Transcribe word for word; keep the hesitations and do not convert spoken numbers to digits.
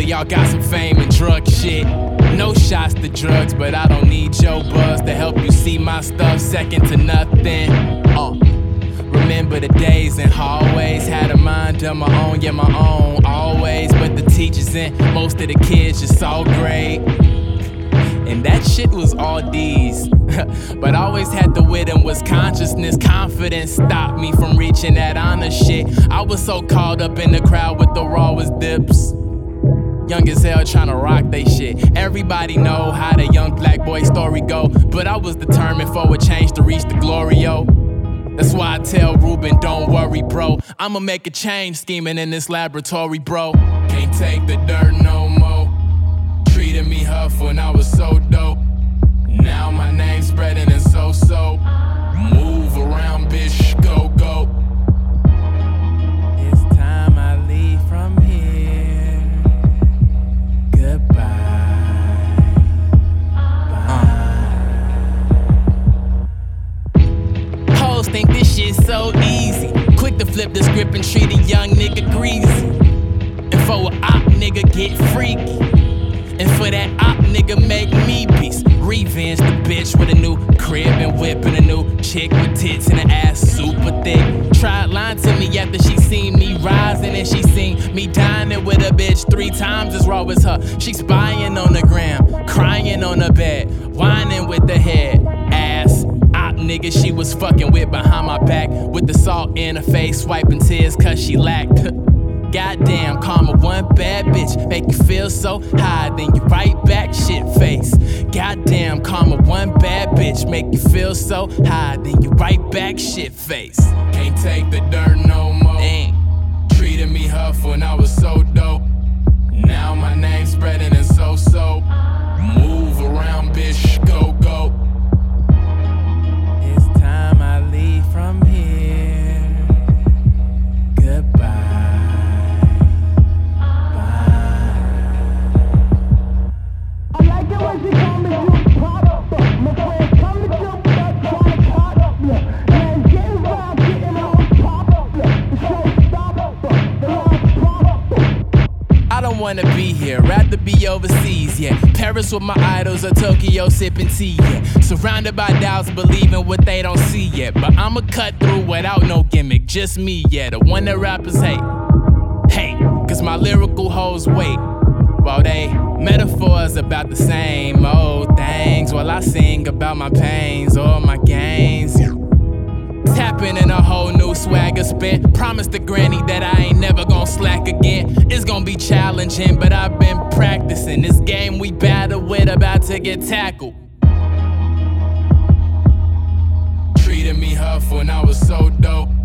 y'all got some fame and drug shit. No shots to drugs, but I don't need your buzz to help you see my stuff second to nothing. Uh. Remember the days in hallways, had a mind of my own, yeah, my own, always. But the teachers and most of the kids just all great. And that shit was all D's. But I always had the wit and was consciousness. Confidence stopped me from reaching that honor shit. I was so caught up in the crowd with the rawest dips. Young as hell tryna rock they shit. Everybody know how the young black boy story go. But I was determined for a change to reach the glory, yo. That's why I tell Ruben, don't worry, bro. I'ma make a change scheming in this laboratory, bro. Can't take the dirt no more. Treated me huff when I was so dope. Now my name's spreading and so-so. Move around, bitch, go, go. It's time I leave from here. Goodbye. Bye. Hoes think this shit's so easy. Quick to flip the script and treat a young nigga greasy. And for a op nigga get freaky. And for that op nigga make me peace. Revenge the bitch with a new crib and whip and a new chick with tits and an ass super thick. Tried lying to me after she seen me rising and she seen me dining with a bitch three times as raw as her. She spying on the gram, crying on the bed, whining with the head, ass. Op nigga she was fucking with behind my back with the salt in her face, wiping tears cause she lacked. Goddamn, karma, one bad bitch make you feel so high, then you right back shit face. Goddamn, karma, one bad bitch make you feel so high, then you right back shit face. Can't take the dirt no more. Dang. Treated me huff when I was so dope. Now my name's spreading and so-so. Move around, bitch, go, go. It's time I leave from here. Goodbye. I don't wanna be here, rather be overseas, yeah. Paris with my idols or Tokyo sipping tea, yeah. Surrounded by doubts, believing what they don't see yet. But I'ma cut through without no gimmick, just me, yeah. The one that rappers hate, hate, cause my lyrical hoes wait. While they metaphors about the same old things, while I sing about my pains or my gains. Tapping in a whole new swagger spin. Promise to granny that I ain't never gon' slack again. It's gon' be challenging, but I've been practicing. This game we battle with about to get tackled. Treated me huff when I was so dope.